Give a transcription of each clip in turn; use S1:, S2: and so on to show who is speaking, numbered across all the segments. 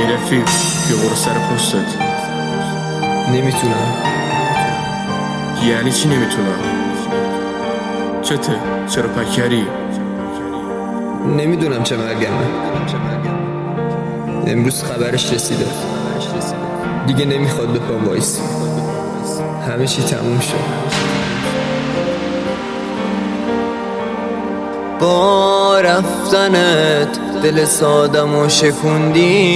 S1: ای رفیق بیا برو سر پستت.
S2: نمیتونم.
S1: یعنی چی نمیتونم؟ چته؟ چرا پکری؟
S2: نمیدونم چه مرگمه. امروز خبرش رسیده، دیگه نمیخواد به پا وایسی. همه چی تموم شد. با رفتنت دل سادمو شکوندی،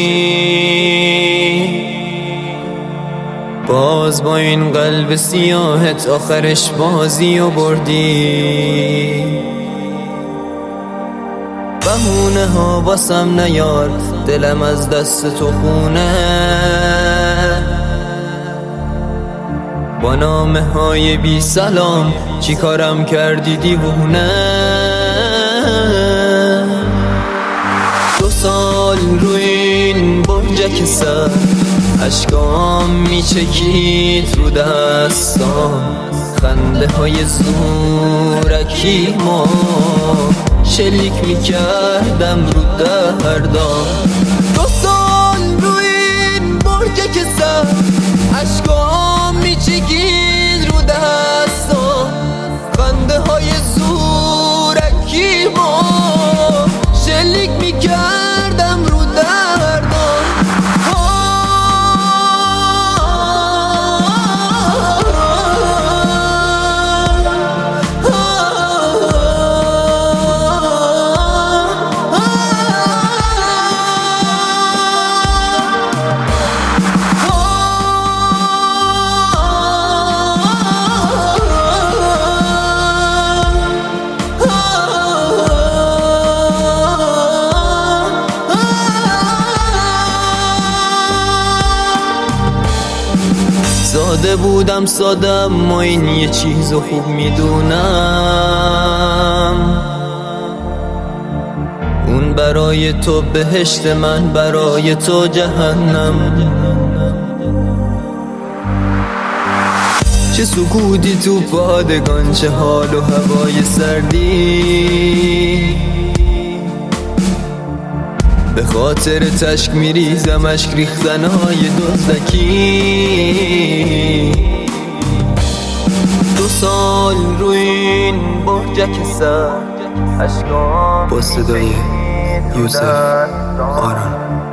S2: باز با این قلب سیاهت آخرش بازی و بردی. بهونه ها واسم نیار، دلم از دست تو خونه. با نامه های بی سلام چی کارم کردی دیوونه. 2 سال روی این برجک سر اشکام میچکید رو دستام. خنده های زورکی ما شلیک میکردم رو دردام. 2 سال روی این برجک سر اشکام میچکید رو دستام. خنده های زورکی ما شلیک میکردم رو دردام. ساده بودم سادم، ما این یه چیزو خوب میدونم. اون برای تو بهشت، من برای تو جهنم. چه سکوتی تو پادگان، چه حال و هوای سردی. به خاطر تشک میریزم اشک ریختنهای دزدکی. 2 سال روی این برجک سر اشکام با صدای یوسف آران.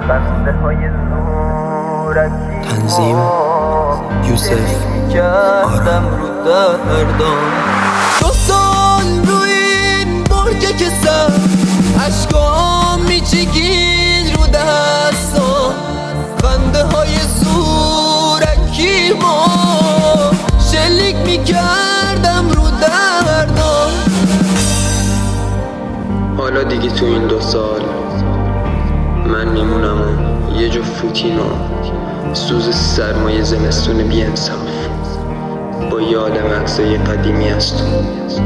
S2: تنظیم یوسف آران. 2 سال روی این برجک سر اشکام میچکید رو دستام. خنده های زورکی ما شلیک میکردم رو دردام.
S3: حالا دیگه تو این 2 سال من میمونم و یه جو فوتینا سوز سرمایه زمستون بی انصاف با یه عالم عکسای قدیمی از تو.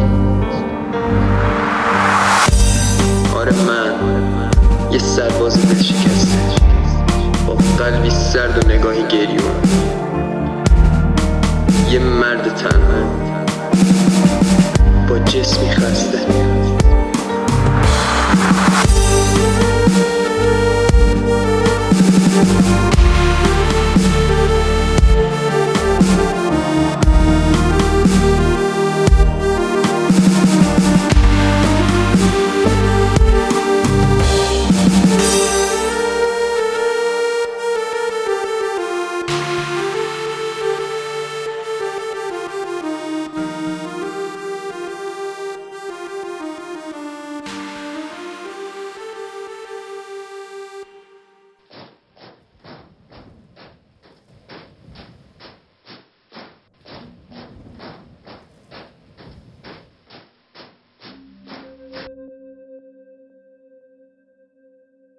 S3: آره من یه سرباز دل شکسته با قلبی سرد و نگاهی گریون. یه مرد تنها با جسمی خسته